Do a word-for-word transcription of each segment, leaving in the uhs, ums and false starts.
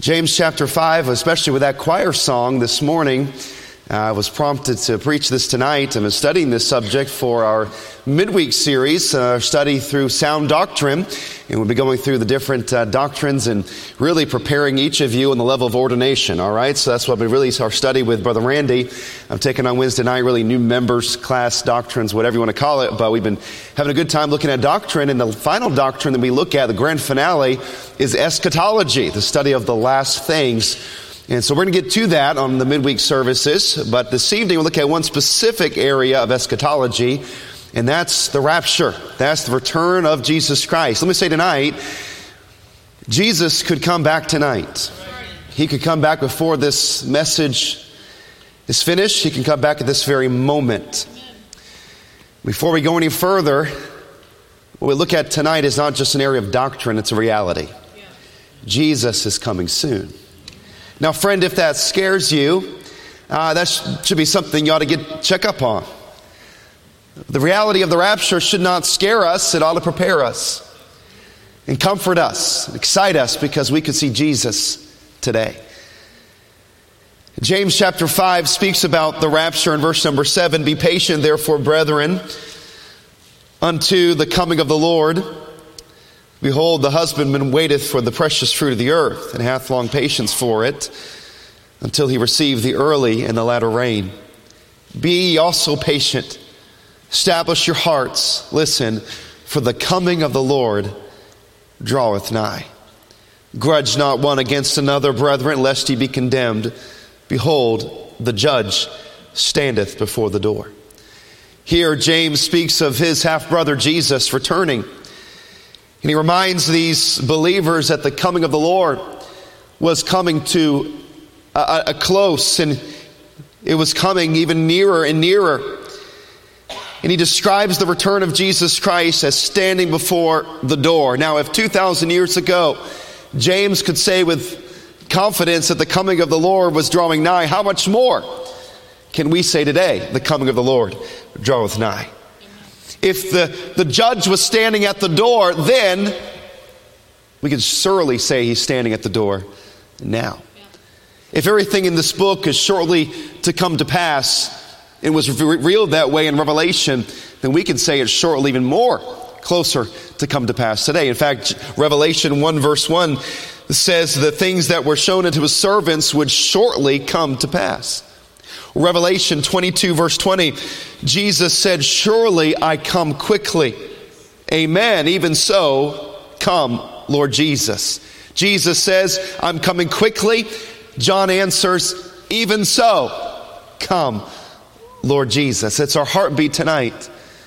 James chapter five, especially with that choir song this morning, I uh, was prompted to preach this tonight. I've been studying this subject for our midweek series, our uh, study through sound doctrine. And we'll be going through the different uh, doctrines and really preparing each of you on the level of ordination, all right? So that's what we really our study with Brother Randy. I'm taking on Wednesday night, really new members, class, doctrines, whatever you want to call it. But we've been having a good time looking at doctrine. And the final doctrine that we look at, the grand finale, is eschatology, the study of the last things. And so we're going to get to that on the midweek services, but this evening we'll look at one specific area of eschatology, and that's the rapture. That's the return of Jesus Christ. Let me say tonight, Jesus could come back tonight. He could come back before this message is finished. He can come back at this very moment. Before we go any further, what we look at tonight is not just an area of doctrine, it's a reality. Jesus is coming soon. Now, friend, if that scares you, uh, that sh- should be something you ought to get check up on. The reality of the rapture should not scare us. It ought to prepare us and comfort us, and excite us, because we could see Jesus today. James chapter five speaks about the rapture in verse number seven. Be patient, therefore, brethren, unto the coming of the Lord. Behold, the husbandman waiteth for the precious fruit of the earth, and hath long patience for it, until he receive the early and the latter rain. Be ye also patient. Establish your hearts. Listen, for the coming of the Lord draweth nigh. Grudge not one against another, brethren, lest ye be condemned. Behold, the judge standeth before the door. Here James speaks of his half-brother Jesus returning. And he reminds these believers that the coming of the Lord was coming to a, a close, and it was coming even nearer and nearer. And he describes the return of Jesus Christ as standing before the door. Now, if two thousand years ago, James could say with confidence that the coming of the Lord was drawing nigh, how much more can we say today, the coming of the Lord draweth nigh? If the, the judge was standing at the door then, we could surely say he's standing at the door now. Yeah. If everything in this book is shortly to come to pass, it was revealed that way in Revelation, then we can say it's shortly even more closer to come to pass today. In fact, Revelation one verse one says the things that were shown unto his servants would shortly come to pass. Revelation twenty-two verse twenty, Jesus said, surely I come quickly. Amen. Even so, come, Lord Jesus. Jesus says, I'm coming quickly. John answers, even so, come, Lord Jesus. It's our heartbeat tonight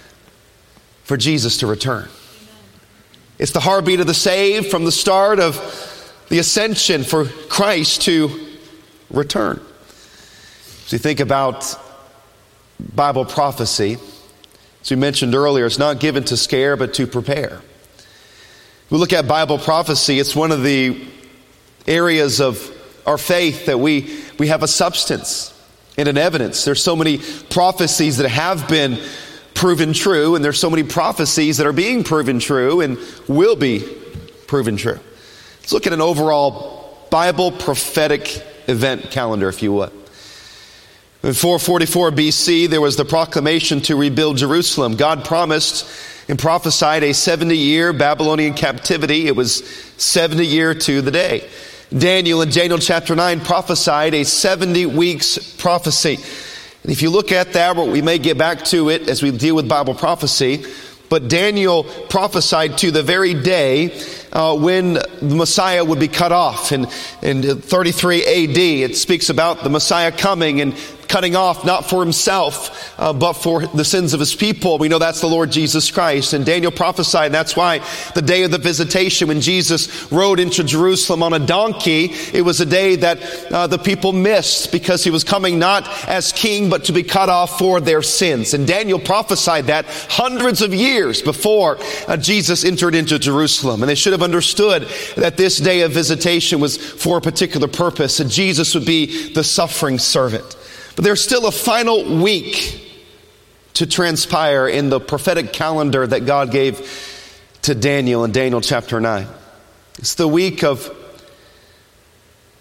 for Jesus to return. It's the heartbeat of the saved from the start of the ascension for Christ to return. As you think about Bible prophecy, as we mentioned earlier, it's not given to scare, but to prepare. We look at Bible prophecy, it's one of the areas of our faith that we, we have a substance and an evidence. There's so many prophecies that have been proven true, and there's so many prophecies that are being proven true and will be proven true. Let's look at an overall Bible prophetic event calendar, if you would. In four forty-four B C, there was the proclamation to rebuild Jerusalem. God promised and prophesied a seventy-year Babylonian captivity. It was seventy year to the day. Daniel in Daniel chapter nine prophesied a seventy weeks prophecy. And if you look at that, we may get back to it as we deal with Bible prophecy. But Daniel prophesied to the very day uh, when the Messiah would be cut off. And in thirty-three A D, it speaks about the Messiah coming and cutting off, not for himself, uh, but for the sins of his people. We know that's the Lord Jesus Christ. And Daniel prophesied, and that's why the day of the visitation, when Jesus rode into Jerusalem on a donkey, it was a day that uh, the people missed, because he was coming not as king, but to be cut off for their sins. And Daniel prophesied that hundreds of years before uh, Jesus entered into Jerusalem. And they should have understood that this day of visitation was for a particular purpose, that Jesus would be the suffering servant. But there's still a final week to transpire in the prophetic calendar that God gave to Daniel in Daniel chapter nine. It's the week of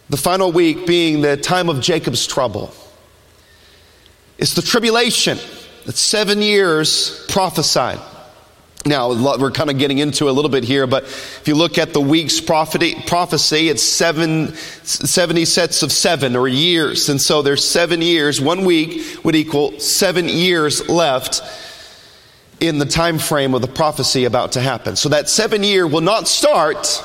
The final week being the time of Jacob's trouble. It's the tribulation that's seven years prophesied. Now, we're kind of getting into a little bit here, but if you look at the week's prophecy, it's seven, seventy sets of seven or years. And so there's seven years. One week would equal seven years left in the time frame of the prophecy about to happen. So that seven year will not start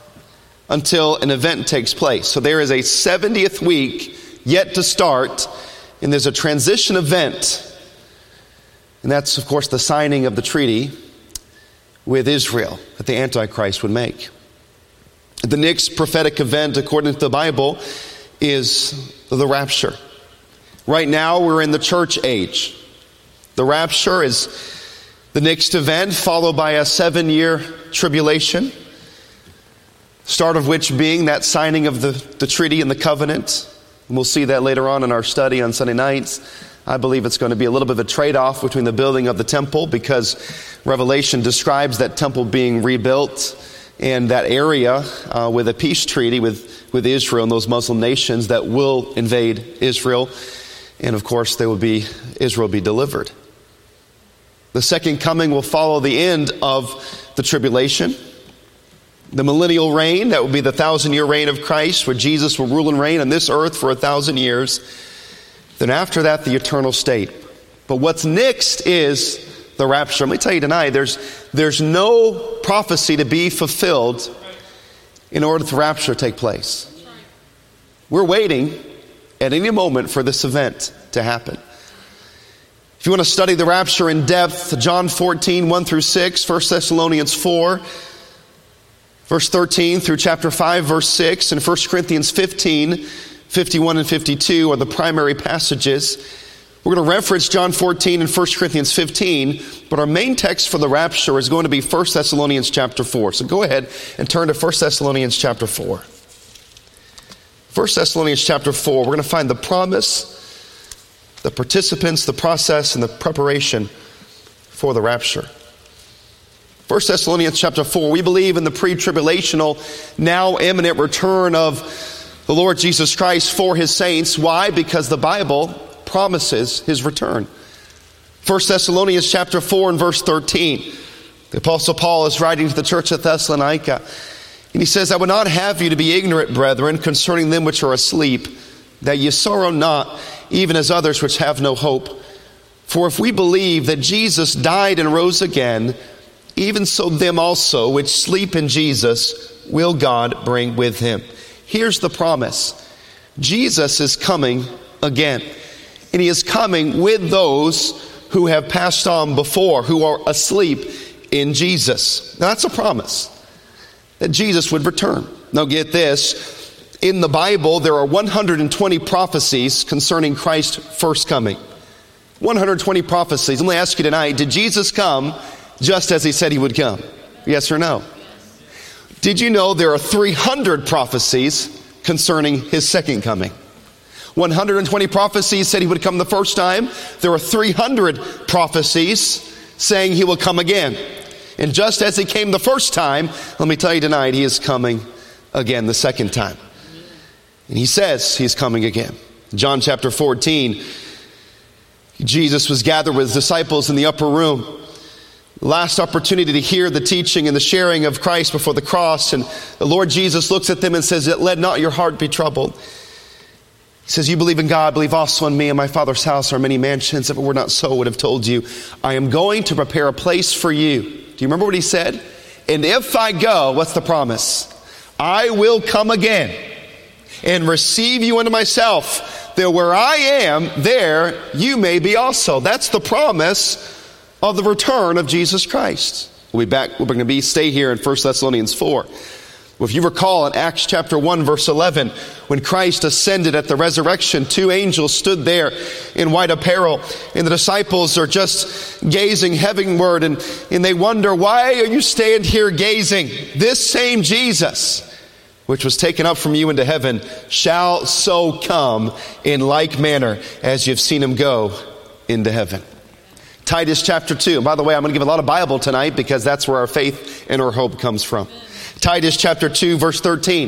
until an event takes place. So there is a seventieth week yet to start, and there's a transition event. And that's, of course, the signing of the treaty with Israel that the Antichrist would make. The next prophetic event, according to the Bible, is the rapture. Right now, we're in the church age. The rapture is the next event, followed by a seven-year tribulation, start of which being that signing of the, the treaty and the covenant. And we'll see that later on in our study on Sunday nights. I believe it's going to be a little bit of a trade-off between the building of the temple, because Revelation describes that temple being rebuilt and that area uh, with a peace treaty with, with Israel and those Muslim nations that will invade Israel. And of course, there will be Israel be delivered. The second coming will follow the end of the tribulation. The millennial reign, that will be the thousand-year reign of Christ, where Jesus will rule and reign on this earth for a thousand years. Then after that, the eternal state. But what's next is the rapture. Let me tell you tonight, there's, there's no prophecy to be fulfilled in order for the rapture to take place. We're waiting at any moment for this event to happen. If you want to study the rapture in depth, John fourteen, one through six, First Thessalonians four, verse thirteen through chapter five, verse six, and First Corinthians fifteen, fifty-one and fifty-two are the primary passages. We're going to reference John fourteen and First Corinthians fifteen, but our main text for the rapture is going to be First Thessalonians chapter four. So go ahead and turn to First Thessalonians chapter four. First Thessalonians chapter four, we're going to find the promise, the participants, the process, and the preparation for the rapture. First Thessalonians chapter four, we believe in the pre-tribulational, now imminent return of the Lord Jesus Christ for His saints. Why? Because the Bible promises His return. First Thessalonians chapter four and verse thirteen. The Apostle Paul is writing to the church at Thessalonica, and he says, I would not have you to be ignorant, brethren, concerning them which are asleep, that ye sorrow not, even as others which have no hope. For if we believe that Jesus died and rose again, even so them also which sleep in Jesus will God bring with Him. Here's the promise. Jesus is coming again. And He is coming with those who have passed on before, who are asleep in Jesus. Now that's a promise, that Jesus would return. Now get this. In the Bible, there are one hundred twenty prophecies concerning Christ's first coming. one hundred twenty prophecies. I'm going to ask you tonight, did Jesus come just as He said He would come? Yes or no? Did you know there are three hundred prophecies concerning His second coming? one hundred twenty prophecies said He would come the first time. There are three hundred prophecies saying He will come again. And just as He came the first time, let me tell you tonight, He is coming again the second time. And He says He's coming again. John chapter fourteen, Jesus was gathered with His disciples in the upper room. Last opportunity to hear the teaching and the sharing of Christ before the cross. And the Lord Jesus looks at them and says, let not your heart be troubled. He says, you believe in God, believe also in me. In my Father's house are many mansions. If it were not so, I would have told you. I am going to prepare a place for you. Do you remember what He said? And if I go, what's the promise? I will come again and receive you unto myself, that where I am, there you may be also. That's the promise of the return of Jesus Christ. We'll be back, we're going to be stay here in First Thessalonians four. Well, if you recall in Acts chapter one verse eleven, when Christ ascended at the resurrection, two angels stood there in white apparel, and the disciples are just gazing heavenward, and, and they wonder, why are you standing here gazing? This same Jesus, which was taken up from you into heaven, shall so come in like manner as you've seen Him go into heaven. Titus chapter two. And by the way, I'm going to give a lot of Bible tonight because that's where our faith and our hope comes from. Titus chapter two, verse thirteen.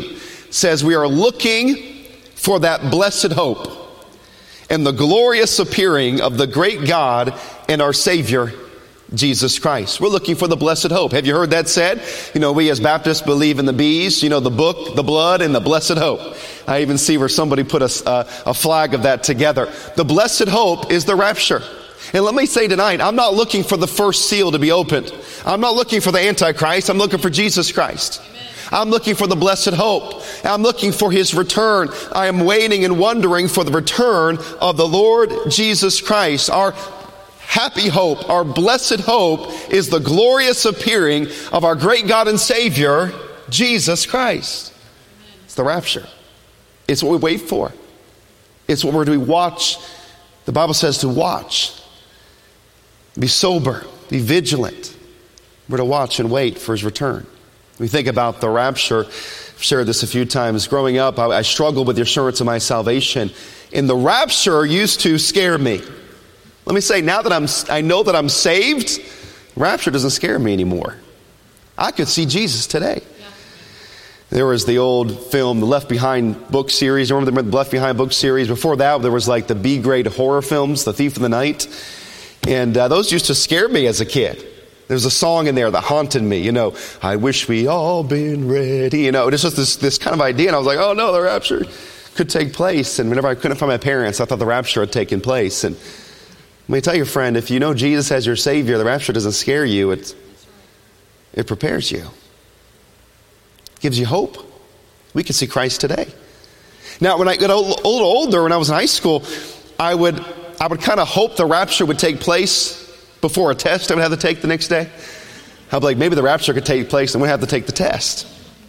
says we are looking for that blessed hope and the glorious appearing of the great God and our Savior, Jesus Christ. We're looking for the blessed hope. Have you heard that said? You know, we as Baptists believe in the bees, you know, the book, the blood, and the blessed hope. I even see where somebody put a, a, a flag of that together. The blessed hope is the rapture. And let me say tonight, I'm not looking for the first seal to be opened. I'm not looking for the Antichrist. I'm looking for Jesus Christ. Amen. I'm looking for the blessed hope. I'm looking for His return. I am waiting and wondering for the return of the Lord Jesus Christ. Our happy hope, our blessed hope is the glorious appearing of our great God and Savior, Jesus Christ. It's the rapture. It's what we wait for. It's what we're to watch. The Bible says to watch. Be sober. Be vigilant. We're to watch and wait for His return. We think about the rapture. I've shared this a few times. Growing up, I, I struggled with the assurance of my salvation. And the rapture used to scare me. Let me say, now that I'm, I know that I'm saved, rapture doesn't scare me anymore. I could see Jesus today. Yeah. There was the old film, the Left Behind book series. Remember the Left Behind book series? Before that, there was like the B-grade horror films, The Thief in the Night. And uh, those used to scare me as a kid. There's a song in there that haunted me, you know, I wish we all been ready. You know, it's just this, this kind of idea. And I was like, oh no, the rapture could take place. And whenever I couldn't find my parents, I thought the rapture had taken place. And let me tell you, friend, if you know Jesus as your Savior, the rapture doesn't scare you. It, it prepares you. It gives you hope. We can see Christ today. Now, when I got a little older, when I was in high school, I would, I would kind of hope the rapture would take place before a test I would have to take the next day. I'd be like, maybe the rapture could take place and we'd have to take the test.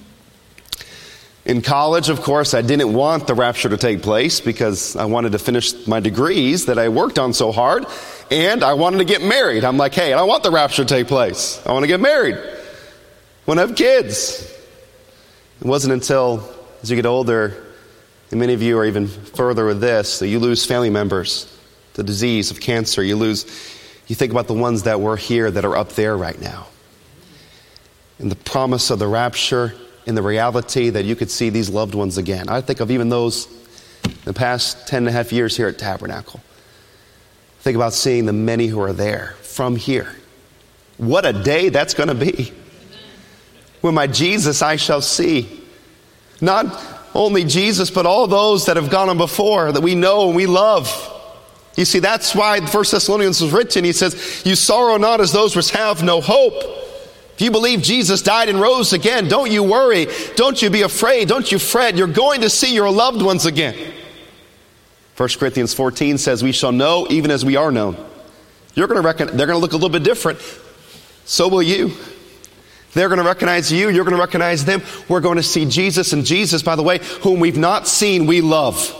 In college, of course, I didn't want the rapture to take place because I wanted to finish my degrees that I worked on so hard, and I wanted to get married. I'm like, hey, I don't want the rapture to take place. I want to get married. I want to have kids. It wasn't until, as you get older, and many of you are even further with this, that you lose family members, the disease of cancer. You lose, you think about the ones that were here that are up there right now. And the promise of the rapture, in the reality that you could see these loved ones again. I think of even those in the past ten and a half years here at Tabernacle. Think about seeing the many who are there from here. What a day that's going to be. When my Jesus I shall see. Not only Jesus, but all those that have gone on before that we know and we love. You see, that's why First Thessalonians was written. He says, you sorrow not as those which have no hope. If you believe Jesus died and rose again, don't you worry. Don't you be afraid. Don't you fret. You're going to see your loved ones again. First Corinthians fourteen says, we shall know even as we are known. You're going to reckon, they're going to look a little bit different. So will you. They're going to recognize you. You're going to recognize them. We're going to see Jesus. And Jesus, by the way, whom we've not seen, we love.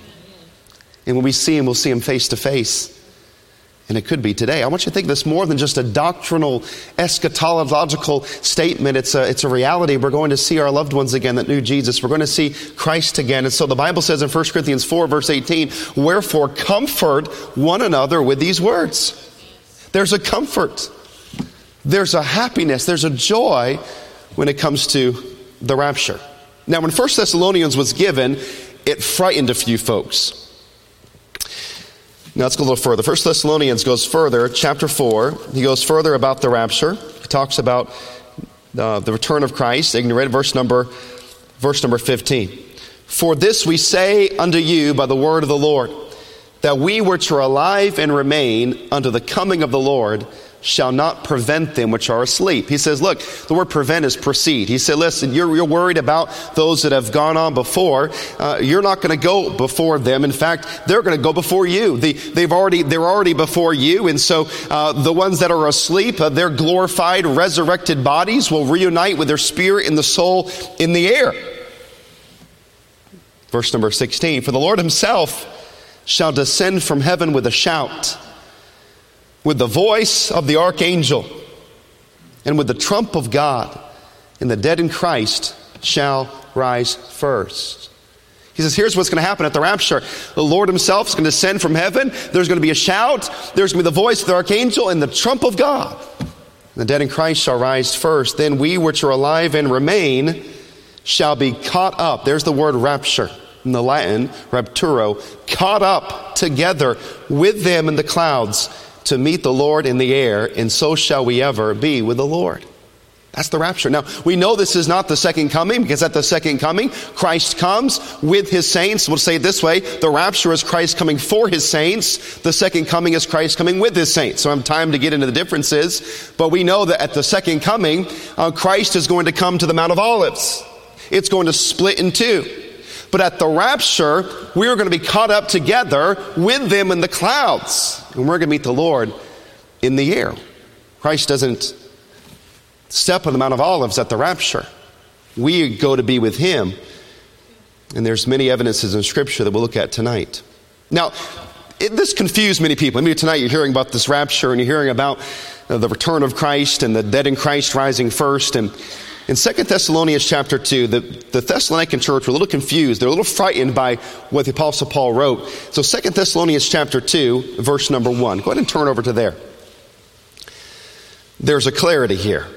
And when we see Him, we'll see Him face to face. And it could be today. I want you to think of this more than just a doctrinal, eschatological statement. It's a, it's a reality. We're going to see our loved ones again that knew Jesus. We're going to see Christ again. And so the Bible says in First Corinthians four, verse eighteen, wherefore comfort one another with these words. There's a comfort. There's a happiness. There's a joy when it comes to the rapture. Now, when First Thessalonians was given, it frightened a few folks. Now let's go a little further. First Thessalonians goes further, chapter four. He goes further about the rapture. He talks about uh, the return of Christ. You can read verse number, verse number fifteen. For this we say unto you by the word of the Lord, that we which are alive and remain unto the coming of the Lord shall not prevent them which are asleep. He says, look, the word prevent is proceed. He said, listen, you're, you're worried about those that have gone on before. Uh, you're not going to go before them. In fact, they're going to go before you. The, they've already, they're already before you. And so uh, the ones that are asleep, uh, their glorified, resurrected bodies will reunite with their spirit and the soul in the air. Verse number sixteen, for the Lord Himself shall descend from heaven with a shout, with the voice of the archangel, and with the trump of God, and the dead in Christ shall rise first. He says, here's what's going to happen at the rapture. The Lord Himself is going to descend from heaven. There's going to be a shout. There's going to be the voice of the archangel and the trump of God. And the dead in Christ shall rise first. Then we which are alive and remain shall be caught up. There's the word rapture in the Latin, rapturo, caught up together with them in the clouds to meet the Lord in the air, and so shall we ever be with the Lord. That's the rapture. Now, we know this is not the second coming, because at the second coming, Christ comes with his saints. We'll say it this way: the rapture is Christ coming for his saints. The second coming is Christ coming with his saints. So I have time to get into the differences, but we know that at the second coming, uh, Christ is going to come to the Mount of Olives. It's going to split in two. But at the rapture, we are going to be caught up together with them in the clouds, and we're going to meet the Lord in the air. Christ doesn't step on the Mount of Olives at the rapture. We go to be with him. And there's many evidences in Scripture that we'll look at tonight. Now, it, this confused many people. Maybe tonight you're hearing about this rapture, and you're hearing about uh, the return of Christ and the dead in Christ rising first. And in Second Thessalonians chapter two, the, the Thessalonican church were a little confused. They're a little frightened by what the Apostle Paul wrote. So Second Thessalonians chapter two, verse number one. Go ahead and turn over to there. There's a clarity here.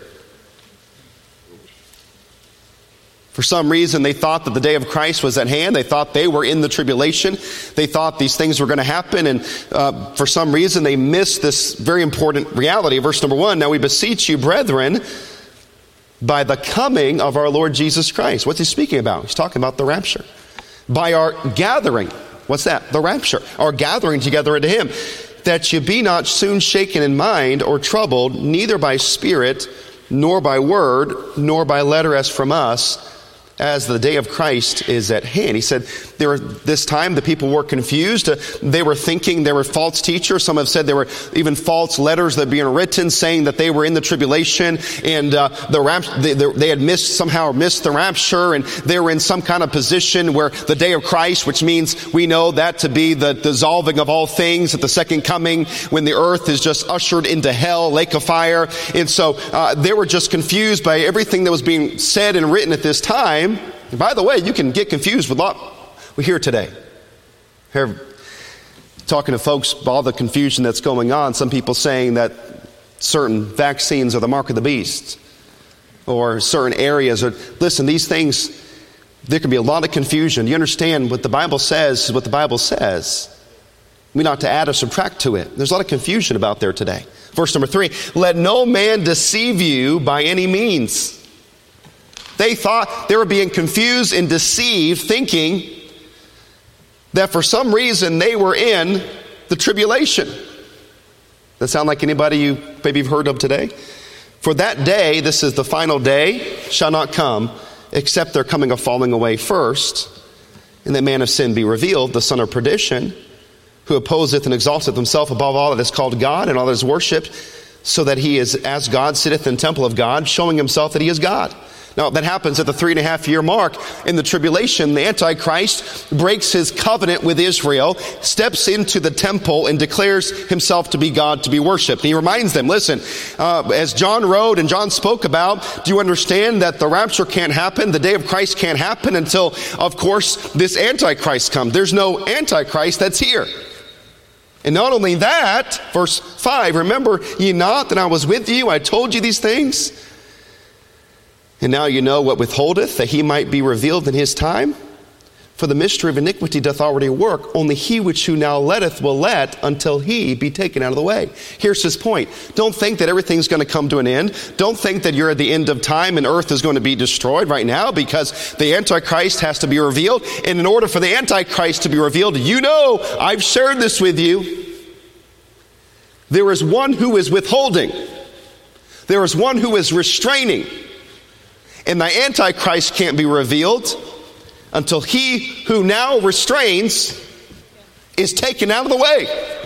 For some reason, they thought that the day of Christ was at hand. They thought they were in the tribulation. They thought these things were going to happen. And uh, for some reason, they missed this very important reality. Verse number one, now we beseech you, brethren, by the coming of our Lord Jesus Christ. What's he speaking about? He's talking about the rapture. By our gathering. What's that? The rapture. Our gathering together unto him. That you be not soon shaken in mind or troubled, neither by spirit, nor by word, nor by letter as from us, as the day of Christ is at hand. He said there this time the people were confused. Uh, they were thinking there were false teachers. Some have said there were even false letters that were being written saying that they were in the tribulation, and uh, the rap- they, they had missed somehow missed the rapture, and they were in some kind of position where the day of Christ, which means we know that to be the dissolving of all things at the second coming, when the earth is just ushered into hell, lake of fire. And so uh, they were just confused by everything that was being said and written at this time. And by the way, you can get confused with a lot we hear today. Here, talking to folks, all the confusion that's going on, some people saying that certain vaccines are the mark of the beast, or certain areas are, listen, these things, there can be a lot of confusion. You understand what the Bible says is what the Bible says. We not to add or subtract to it. There's a lot of confusion about there today. Verse number three, let no man deceive you by any means. They thought they were being confused and deceived, thinking that for some reason they were in the tribulation. Does that sound like anybody you maybe have heard of today? For that day, this is the final day, shall not come, except there coming a falling away first, and that man of sin be revealed, the son of perdition, who opposeth and exalteth himself above all that is called God and all that is worshipped, so that he is as God sitteth in the temple of God, showing himself that he is God. Now, that happens at the three and a half year mark in the tribulation. The Antichrist breaks his covenant with Israel, steps into the temple, and declares himself to be God to be worshipped. And he reminds them, listen, uh, as John wrote and John spoke about, do you understand that the rapture can't happen? The day of Christ can't happen until, of course, this Antichrist comes. There's no Antichrist that's here. And not only that, verse five, remember ye not that I was with you? I told you these things. And now you know what withholdeth, that he might be revealed in his time. For the mystery of iniquity doth already work. Only he which who now letteth will let until he be taken out of the way. Here's his point. Don't think that everything's going to come to an end. Don't think that you're at the end of time and earth is going to be destroyed right now, because the Antichrist has to be revealed. And in order for the Antichrist to be revealed, you know, I've shared this with you. There is one who is withholding. There is one who is restraining. And the Antichrist can't be revealed until he who now restrains is taken out of the way.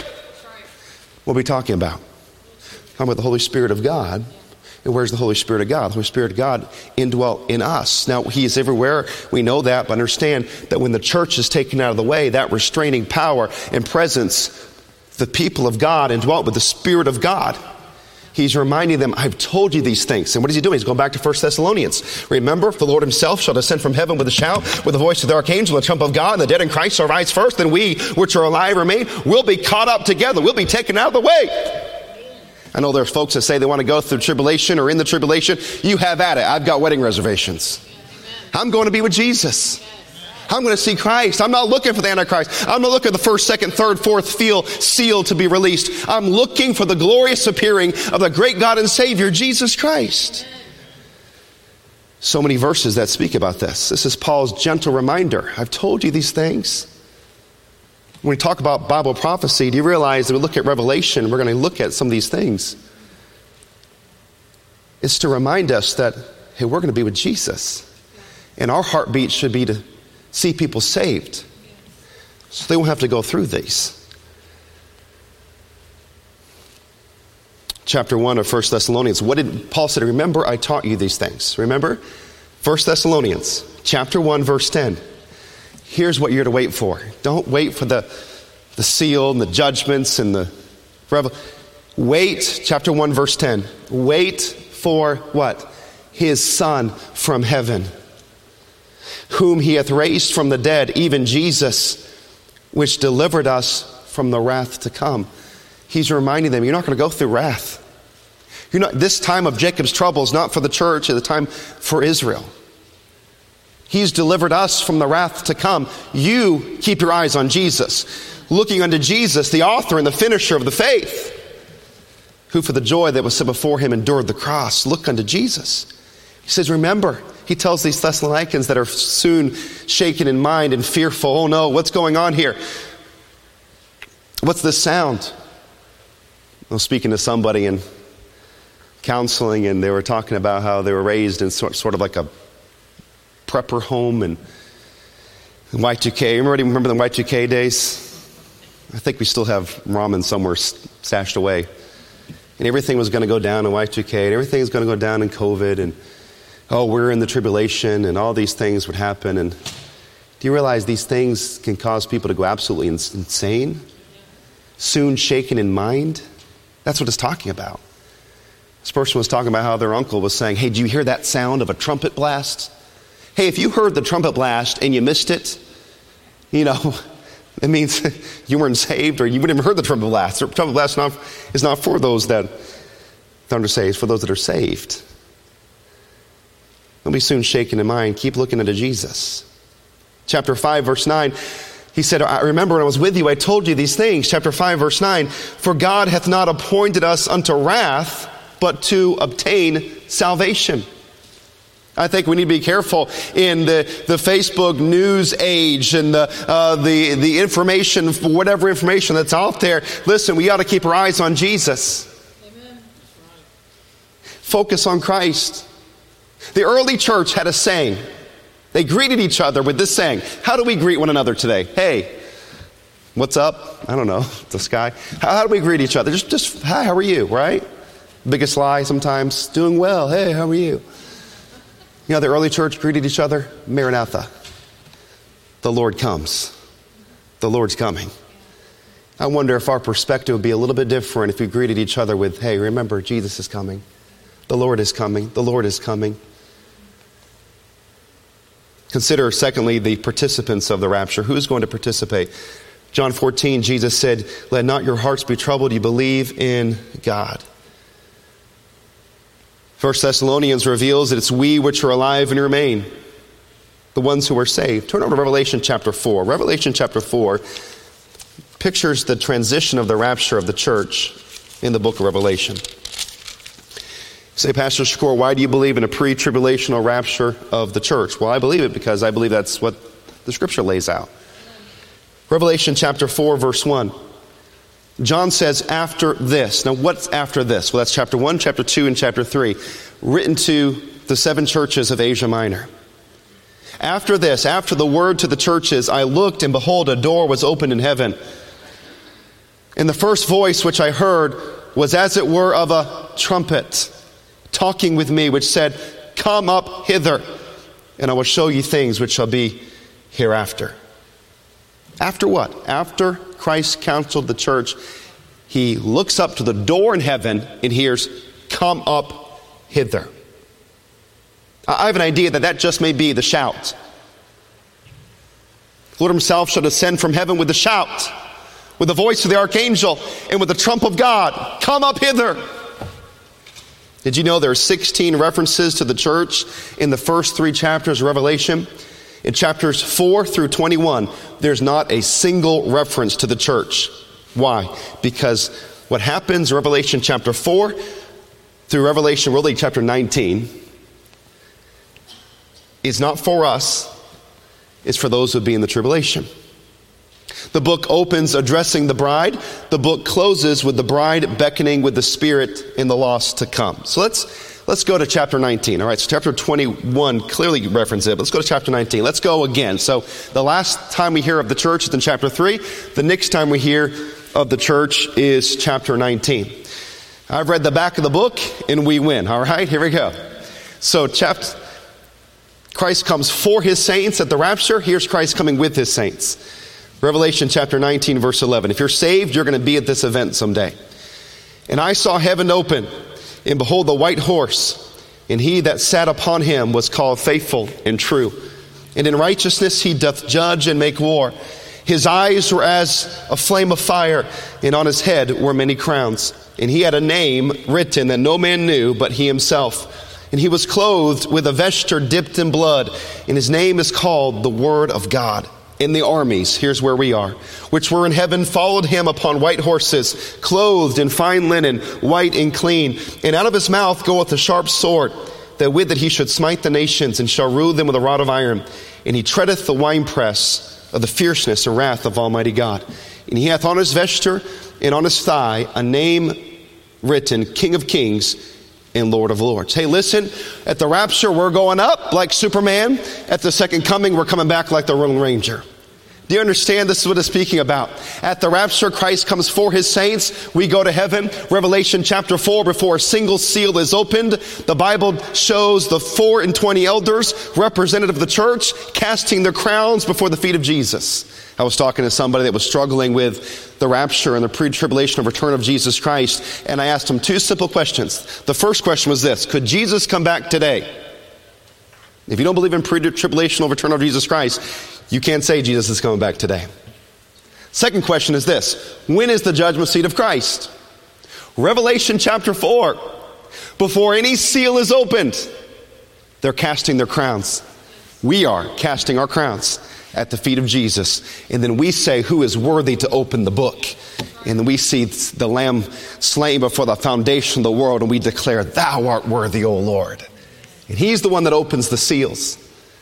What are we talking about? Talking about the Holy Spirit of God. And where's the Holy Spirit of God? The Holy Spirit of God indwelt in us. Now, he is everywhere. We know that, but understand that when the church is taken out of the way, that restraining power and presence, the people of God indwelt with the Spirit of God. He's reminding them, I've told you these things. And what is he doing? He's going back to First Thessalonians. Remember, the Lord himself shall descend from heaven with a shout, with the voice of the archangel, the trump of God, and the dead in Christ shall rise first. Then we, which are alive, remain, will be caught up together. We'll be taken out of the way. I know there's folks that say they want to go through tribulation or in the tribulation. You have at it. I've got wedding reservations. I'm going to be with Jesus. I'm going to see Christ. I'm not looking for the Antichrist. I'm not looking for the first, second, third, fourth seal, seal to be released. I'm looking for the glorious appearing of the great God and Savior, Jesus Christ. So many verses that speak about this. This is Paul's gentle reminder. I've told you these things. When we talk about Bible prophecy, do you realize that we look at Revelation, we're going to look at some of these things. It's to remind us that, hey, we're going to be with Jesus. And our heartbeat should be to see people saved, so they won't have to go through these. Chapter one of First Thessalonians. What did Paul say? Remember, I taught you these things. Remember? First Thessalonians, chapter one, verse ten. Here's what you're to wait for. Don't wait for the, the seal and the judgments and the revel. Wait, chapter one, verse ten. Wait for what? His Son from heaven, whom he hath raised from the dead, even Jesus, which delivered us from the wrath to come. He's reminding them, you're not going to go through wrath. You're not, this time of Jacob's trouble is not for the church, it's the time for Israel. He's delivered us from the wrath to come. You keep your eyes on Jesus, looking unto Jesus, the author and the finisher of the faith, who for the joy that was set before him endured the cross. Look unto Jesus. He says, remember, he tells these Thessalonians that are soon shaken in mind and fearful. Oh no, what's going on here? What's this sound? I was speaking to somebody in counseling, and they were talking about how they were raised in sort, sort of like a prepper home and Y two K. Everybody remember the Y two K days? I think we still have ramen somewhere stashed away. And everything was going to go down in Y two K, and everything was going to go down in COVID, and oh, we're in the tribulation, and all these things would happen. And do you realize these things can cause people to go absolutely insane? Soon shaken in mind? That's what it's talking about. This person was talking about how their uncle was saying, hey, do you hear that sound of a trumpet blast? Hey, if you heard the trumpet blast and you missed it, you know, it means you weren't saved, or you wouldn't have heard the trumpet blast. The trumpet blast is not, is not for those that aren't saved, it's for those that are saved. Don't be soon shaken in mind. Keep looking unto Jesus. Chapter five, verse nine, he said, I remember when I was with you, I told you these things. Chapter five, verse nine, for God hath not appointed us unto wrath, but to obtain salvation. I think we need to be careful in the, the Facebook news age and the, uh, the, the information, whatever information that's out there. Listen, we ought to keep our eyes on Jesus. Amen. Focus on Christ. The early church had a saying. They greeted each other with this saying. How do we greet one another today? Hey, what's up? I don't know, the sky. How, how do we greet each other? Just, just, hi, how are you, right? Biggest lie sometimes. Doing well. Hey, how are you? You know, the early church greeted each other. Maranatha. The Lord comes. The Lord's coming. I wonder if our perspective would be a little bit different if we greeted each other with, hey, remember, Jesus is coming. The Lord is coming. The Lord is coming. Consider, secondly, the participants of the rapture. Who's going to participate? John fourteen, Jesus said, let not your hearts be troubled. You believe in God. First Thessalonians reveals that it's we which are alive and remain, the ones who are saved. Turn over to Revelation chapter four. Revelation chapter four pictures the transition of the rapture of the church in the book of Revelation. Say, Pastor Shakur, why do you believe in a pre-tribulational rapture of the church? Well, I believe it because I believe that's what the scripture lays out. Revelation chapter four, verse one. John says, after this. Now, what's after this? Well, that's chapter one, chapter two, and chapter three. Written to the seven churches of Asia Minor. After this, after the word to the churches, I looked, and behold, a door was opened in heaven. And the first voice which I heard was as it were of a trumpet, talking with me, which said, come up hither, and I will show you things which shall be hereafter. After what? After Christ counseled the church, he looks up to the door in heaven and hears, come up hither. I have an idea that that just may be the shout. The Lord himself shall descend from heaven with the shout, with the voice of the archangel, and with the trump of God. Come up hither. Did you know there are sixteen references to the church in the first three chapters of Revelation? In chapters four through twenty-one, there's not a single reference to the church. Why? Because what happens in Revelation chapter four through Revelation really chapter nineteen is not for us, it's for those who be in the tribulation. The book opens addressing the bride. The book closes with the bride beckoning with the Spirit in the lost to come. So let's let's go to chapter nineteen. All right, so chapter twenty-one clearly references it, but let's go to chapter nineteen. Let's go again. So the last time we hear of the church is in chapter three. The next time we hear of the church is chapter nineteen. I've read the back of the book and we win. All right, here we go. So chapter Christ comes for his saints at the rapture. Here's Christ coming with his saints. Revelation chapter nineteen, verse eleven. If you're saved, you're going to be at this event someday. And I saw heaven open, and behold, the white horse, and he that sat upon him was called Faithful and True. And in righteousness he doth judge and make war. His eyes were as a flame of fire, and on his head were many crowns. And he had a name written that no man knew but he himself. And he was clothed with a vesture dipped in blood, and his name is called the Word of God. In the armies, here's where we are, which were in heaven, followed him upon white horses, clothed in fine linen, white and clean. And out of his mouth goeth a sharp sword, that with it he should smite the nations, and shall rule them with a rod of iron. And he treadeth the winepress of the fierceness and wrath of Almighty God. And he hath on his vesture and on his thigh a name written, King of Kings and Lord of Lords. Hey, listen, at the rapture, we're going up like Superman. At the second coming, we're coming back like the Lone Ranger. Do you understand? This is what it's speaking about. At the rapture, Christ comes for his saints. We go to heaven. Revelation chapter four, before a single seal is opened, the Bible shows the four and twenty elders, representative of the church, casting their crowns before the feet of Jesus. I was talking to somebody that was struggling with the rapture and the pre-tribulation of return of Jesus Christ, and I asked him two simple questions. The first question was this: could Jesus come back today? If you don't believe in pre-tribulational return of Jesus Christ, you can't say Jesus is coming back today. Second question is this: when is the judgment seat of Christ? Revelation chapter four. Before any seal is opened, they're casting their crowns. We are casting our crowns at the feet of Jesus. And then we say, who is worthy to open the book? And then we see the Lamb slain before the foundation of the world, and we declare, thou art worthy, O Lord. And he's the one that opens the seals.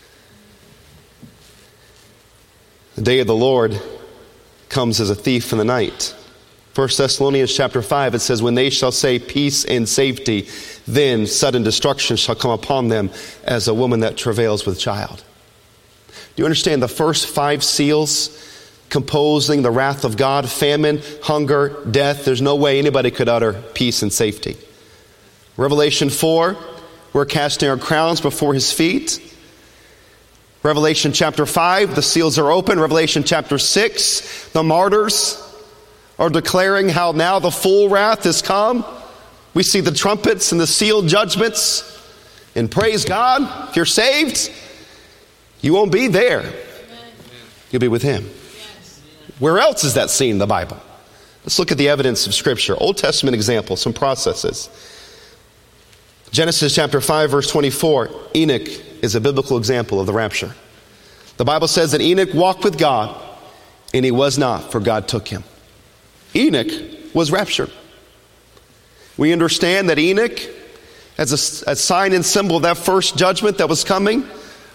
The day of the Lord comes as a thief in the night. First Thessalonians chapter five, it says, when they shall say peace and safety, then sudden destruction shall come upon them as a woman that travails with child. Do you understand the first five seals composing the wrath of God? Famine, hunger, death. There's no way anybody could utter peace and safety. Revelation four, we're casting our crowns before his feet. Revelation chapter five, the seals are open. Revelation chapter six, the martyrs are declaring how now the full wrath is come. We see the trumpets and the sealed judgments. And praise God, if you're saved, you won't be there. You'll be with him. Where else is that seen in the Bible? Let's look at the evidence of Scripture. Old Testament examples, some processes. Genesis chapter five, verse twenty-four. Enoch is a biblical example of the rapture. The Bible says that Enoch walked with God, and he was not, for God took him. Enoch was raptured. We understand that Enoch, as a, a sign and symbol of that first judgment that was coming,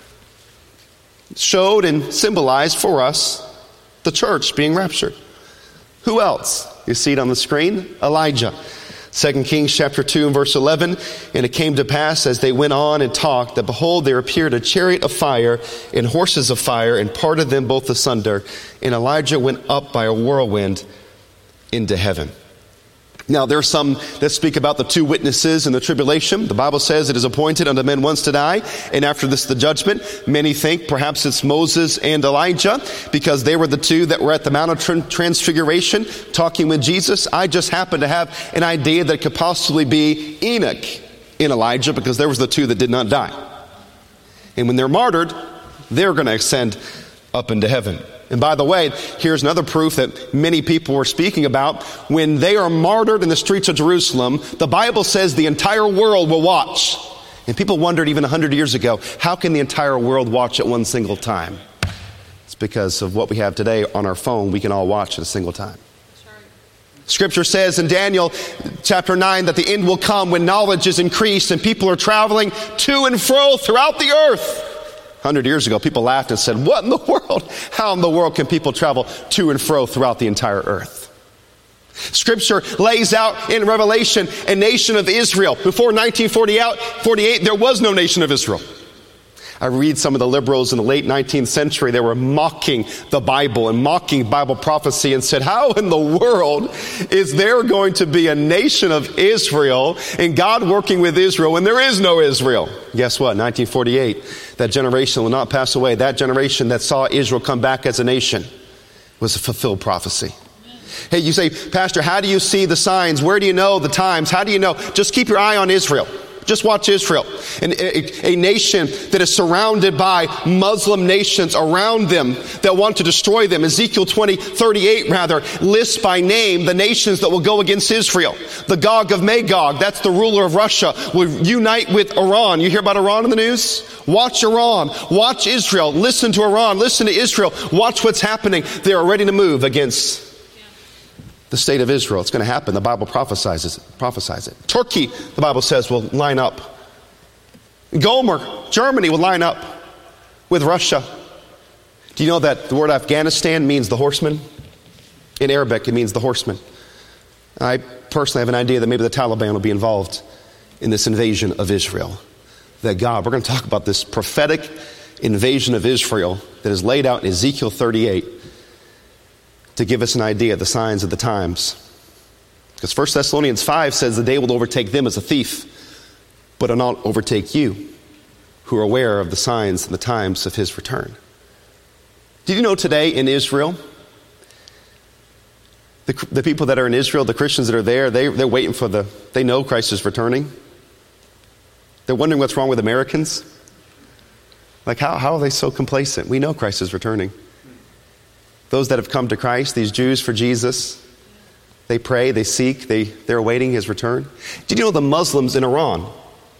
showed and symbolized for us the church being raptured. Who else? You see it on the screen? Elijah. Second Kings chapter two and verse eleven. And it came to pass as they went on and talked, that behold, there appeared a chariot of fire and horses of fire, and parted them both asunder. And Elijah went up by a whirlwind into heaven. Now, there are some that speak about the two witnesses in the tribulation. The Bible says it is appointed unto men once to die, and after this the judgment. Many think perhaps it's Moses and Elijah, because they were the two that were at the Mount of Transfiguration talking with Jesus. I just happen to have an idea that it could possibly be Enoch and Elijah, because there was the two that did not die. And when they're martyred, they're going to ascend up into heaven. And by the way, here's another proof that many people were speaking about. When they are martyred in the streets of Jerusalem, the Bible says the entire world will watch. And people wondered even a hundred years ago, how can the entire world watch at one single time? It's because of what we have today on our phone. We can all watch at a single time. Scripture says in Daniel chapter nine that the end will come when knowledge is increased and people are traveling to and fro throughout the earth. A hundred years ago, people laughed and said, what in the world? How in the world can people travel to and fro throughout the entire earth? Scripture lays out in Revelation a nation of Israel. Before nineteen forty-eight, there was no nation of Israel. I read some of the liberals in the late nineteenth century. They were mocking the Bible and mocking Bible prophecy and said, how in the world is there going to be a nation of Israel and God working with Israel when there is no Israel? Guess what? nineteen forty-eight, that generation will not pass away. That generation that saw Israel come back as a nation was a fulfilled prophecy. Hey, you say, Pastor, how do you see the signs? Where do you know the times? How do you know? Just keep your eye on Israel. Just watch Israel, and a, a nation that is surrounded by Muslim nations around them that want to destroy them. Ezekiel twenty, thirty-eight rather, lists by name the nations that will go against Israel. The Gog of Magog, that's the ruler of Russia, will unite with Iran. You hear about Iran in the news? Watch Iran. Watch Israel. Listen to Iran. Listen to Israel. Watch what's happening. They are ready to move against the state of Israel. It's going to happen. The Bible prophesies it. Prophesies it. Turkey, the Bible says, will line up. Gomer, Germany, will line up with Russia. Do you know that the word Afghanistan means the horseman? In Arabic, it means the horseman. I personally have an idea that maybe the Taliban will be involved in this invasion of Israel. That God, we're going to talk about this prophetic invasion of Israel that is laid out in Ezekiel thirty-eight. To give us an idea of the signs of the times. Because First Thessalonians five says the day will overtake them as a thief, but will not overtake you, who are aware of the signs and the times of his return. Did you know today in Israel, the, the people that are in Israel, the Christians that are there, they, they're waiting for the, they know Christ is returning. They're wondering what's wrong with Americans. Like how, how are they so complacent? We know Christ is returning. Those that have come to Christ, these Jews for Jesus, they pray, they seek, they, they're awaiting his return. Did you know the Muslims in Iran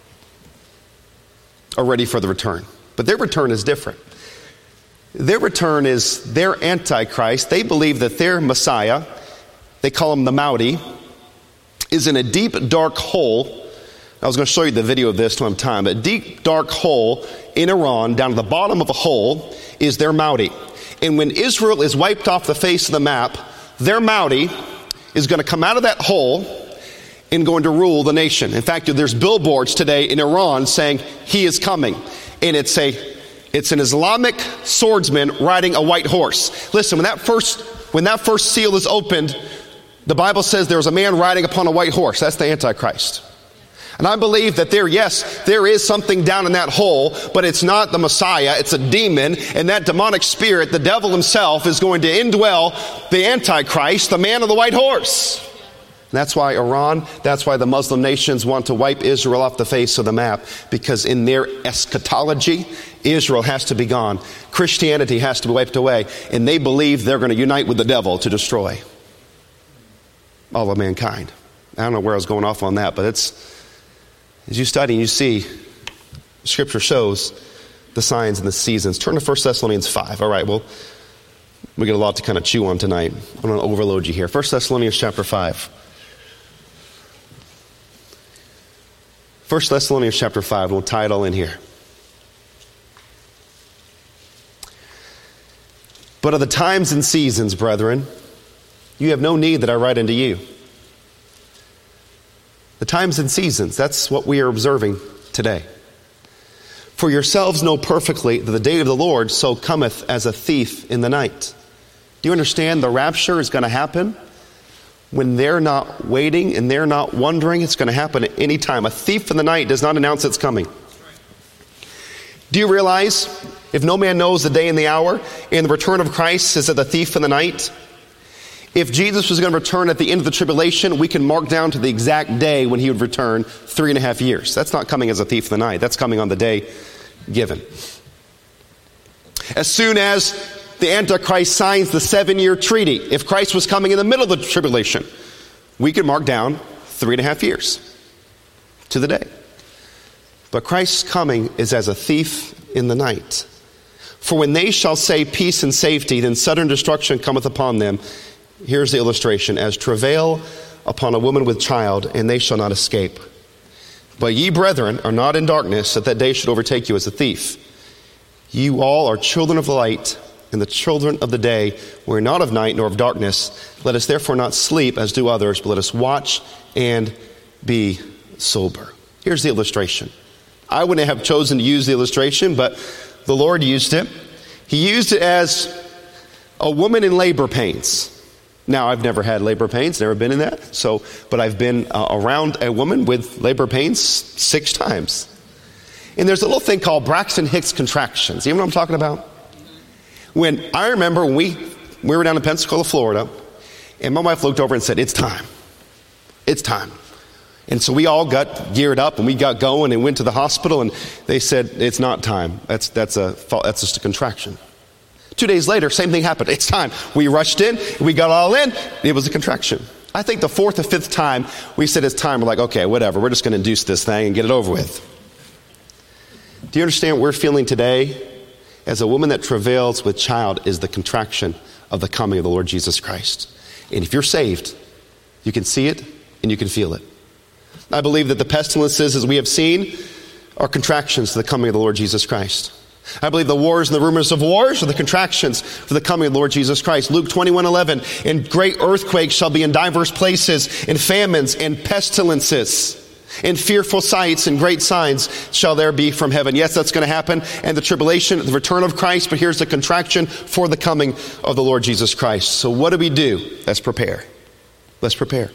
are ready for the return? But their return is different. Their return is their Antichrist. They believe that their Messiah, they call him the Mahdi, is in a deep, dark hole. I was going to show you the video of this till I'm time. A deep, dark hole in Iran, down to the bottom of a hole, is their Mahdi. And when Israel is wiped off the face of the map, their Mahdi is going to come out of that hole and going to rule the nation. In fact, there's billboards today in Iran saying he is coming. And it's a, it's an Islamic swordsman riding a white horse. Listen, when that first, when that first seal is opened, the Bible says there was a man riding upon a white horse. That's the Antichrist. And I believe that there, yes, there is something down in that hole, but it's not the Messiah, it's a demon, and that demonic spirit, the devil himself, is going to indwell the Antichrist, the man on the white horse. And that's why Iran, that's why the Muslim nations want to wipe Israel off the face of the map, because in their eschatology, Israel has to be gone. Christianity has to be wiped away, and they believe they're going to unite with the devil to destroy all of mankind. I don't know where I was going off on that, but it's, as you study and you see, Scripture shows the signs and the seasons. Turn to First Thessalonians five. All right, well, we got a lot to kind of chew on tonight. I don't want to overload you here. First Thessalonians chapter five. First Thessalonians chapter five. We'll tie it all in here. But of the times and seasons, brethren, you have no need that I write unto you. The times and seasons, that's what we are observing today. For yourselves know perfectly that the day of the Lord so cometh as a thief in the night. Do you understand the rapture is going to happen when they're not waiting and they're not wondering? It's going to happen at any time. A thief in the night does not announce it's coming. Do you realize if no man knows the day and the hour, and the return of Christ is at the thief in the night? If Jesus was going to return at the end of the tribulation, we can mark down to the exact day when he would return, three and a half years. That's not coming as a thief in the night. That's coming on the day given. As soon as the Antichrist signs the seven-year treaty. If Christ was coming in the middle of the tribulation, we could mark down three and a half years to the day. But Christ's coming is as a thief in the night. For when they shall say peace and safety, then sudden destruction cometh upon them. Here's the illustration. As travail upon a woman with child, and they shall not escape. But ye, brethren, are not in darkness, that that day should overtake you as a thief. You all are children of the light, and the children of the day. We are not of night nor of darkness. Let us therefore not sleep as do others, but let us watch and be sober. Here's the illustration. I wouldn't have chosen to use the illustration, but the Lord used it. He used it as a woman in labor pains. Now, I've never had labor pains, never been in that. So, but I've been uh, around a woman with labor pains six times. And there's a little thing called Braxton Hicks contractions. You know what I'm talking about? When I remember when we, we were down in Pensacola, Florida, and my wife looked over and said, it's time. It's time. And so we all got geared up and we got going and went to the hospital, and they said, it's not time. That's, that's, a, that's just a contraction. Two days later, same thing happened. It's time. We rushed in. We got all in. It was a contraction. I think the fourth or fifth time we said it's time, we're like, okay, whatever. We're just going to induce this thing and get it over with. Do you understand what we're feeling today? As a woman that travails with child is the contraction of the coming of the Lord Jesus Christ. And if you're saved, you can see it and you can feel it. I believe that the pestilences, as we have seen, are contractions to the coming of the Lord Jesus Christ. I believe the wars and the rumors of wars are the contractions for the coming of the Lord Jesus Christ. Luke twenty-one eleven, and great earthquakes shall be in diverse places, and famines and pestilences, and fearful sights and great signs shall there be from heaven. Yes, that's going to happen, and the tribulation, the return of Christ, but here's the contraction for the coming of the Lord Jesus Christ. So what do we do? Let's prepare. Let's prepare.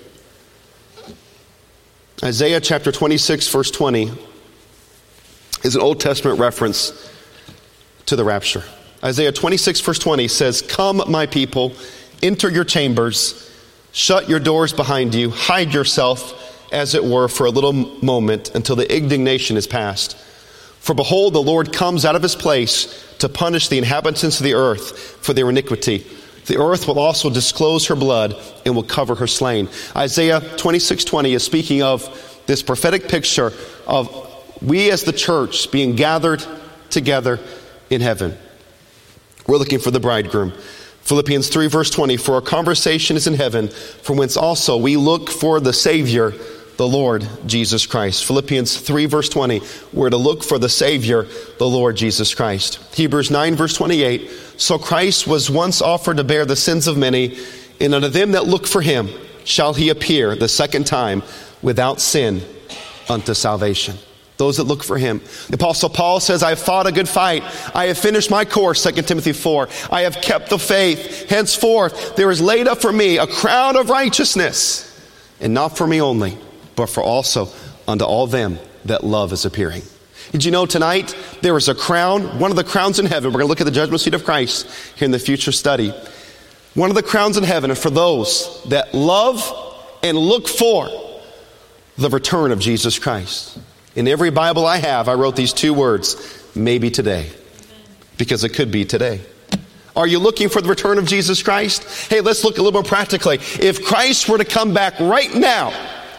Isaiah chapter twenty-six, verse twenty is an Old Testament reference to the rapture. Isaiah twenty-six, verse twenty says, come, my people, enter your chambers, shut your doors behind you, hide yourself, as it were, for a little moment until the indignation is past. For behold, the Lord comes out of his place to punish the inhabitants of the earth for their iniquity. The earth will also disclose her blood and will cover her slain. Isaiah twenty-six twenty is speaking of this prophetic picture of we as the church being gathered together in heaven. We're looking for the bridegroom. Philippians three verse twenty, for our conversation is in heaven, from whence also we look for the Savior, the Lord Jesus Christ. Philippians three verse twenty, we're to look for the Savior, the Lord Jesus Christ. Hebrews nine verse twenty-eight, so Christ was once offered to bear the sins of many, and unto them that look for him shall he appear the second time without sin unto salvation. Those that look for him. The Apostle Paul says, I have fought a good fight. I have finished my course, Second Timothy four. I have kept the faith. Henceforth, there is laid up for me a crown of righteousness, and not for me only, but for also unto all them that love is appearing. Did you know tonight there is a crown, one of the crowns in heaven. We're going to look at the judgment seat of Christ here in the future study. One of the crowns in heaven are for those that love and look for the return of Jesus Christ. In every Bible I have, I wrote these two words, maybe today, because it could be today. Are you looking for the return of Jesus Christ? Hey, let's look a little more practically. If Christ were to come back right now,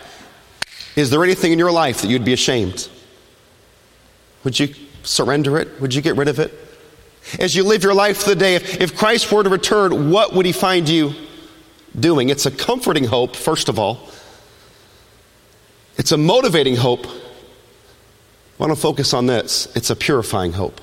is there anything in your life that you'd be ashamed? Would you surrender it? Would you get rid of it? As you live your life today, if, if Christ were to return, what would he find you doing? It's a comforting hope, first of all. It's a motivating hope. I want to focus on this. It's a purifying hope.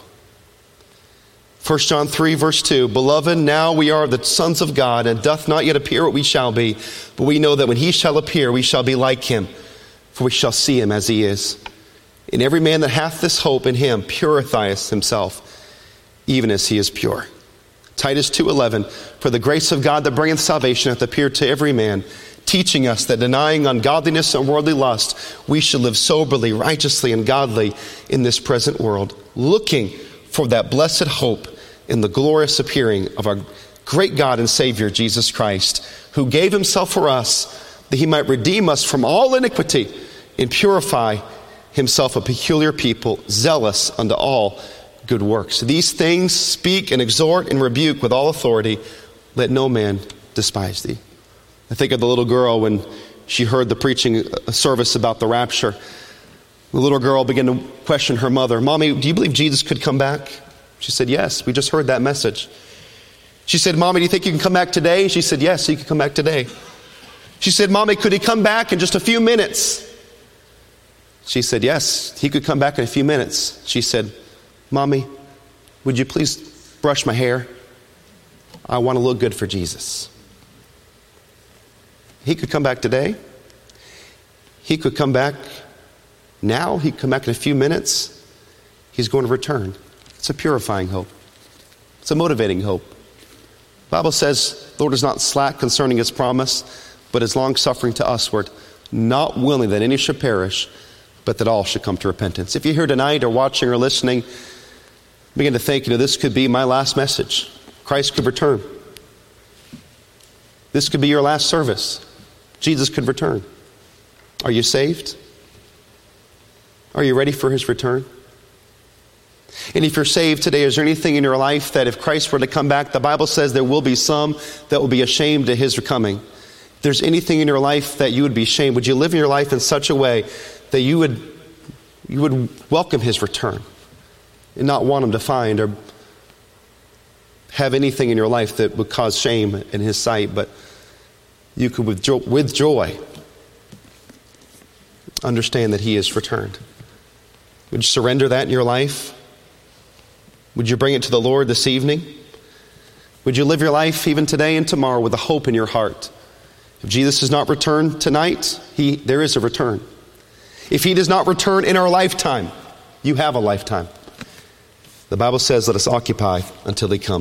First John three verse two, beloved, now we are the sons of God, and doth not yet appear what we shall be. But we know that when he shall appear, we shall be like him, for we shall see him as he is. And every man that hath this hope in him purifieth himself, even as he is pure. Titus two eleven, for the grace of God that bringeth salvation hath appeared to every man, teaching us that denying ungodliness and worldly lust, we should live soberly, righteously, and godly in this present world, looking for that blessed hope in the glorious appearing of our great God and Savior, Jesus Christ, who gave himself for us that he might redeem us from all iniquity and purify himself a peculiar people, zealous unto all good works. These things speak and exhort and rebuke with all authority. Let no man despise thee. I think of the little girl when she heard the preaching service about the rapture. The little girl began to question her mother. Mommy, do you believe Jesus could come back? She said, yes, we just heard that message. She said, Mommy, do you think you can come back today? She said, yes, he could come back today. She said, Mommy, could he come back in just a few minutes? She said, yes, he could come back in a few minutes. She said, Mommy, would you please brush my hair? I want to look good for Jesus. He could come back today. He could come back now. He could come back in a few minutes. He's going to return. It's a purifying hope. It's a motivating hope. The Bible says, the Lord is not slack concerning his promise, but is long-suffering to usward, not willing that any should perish, but that all should come to repentance. If you're here tonight or watching or listening, begin to think, you know, this could be my last message. Christ could return. This could be your last service. Jesus could return. Are you saved? Are you ready for his return? And if you're saved today, is there anything in your life that if Christ were to come back, the Bible says there will be some that will be ashamed of his coming. If there's anything in your life that you would be ashamed, would you live your life in such a way that you would you would welcome his return and not want him to find or have anything in your life that would cause shame in his sight, but you could with joy, with joy understand that he is returned? Would you surrender that in your life? Would you bring it to the Lord this evening? Would you live your life even today and tomorrow with a hope in your heart? If Jesus does not return tonight, he, there is a return. If he does not return in our lifetime, you have a lifetime. The Bible says, let us occupy until he comes.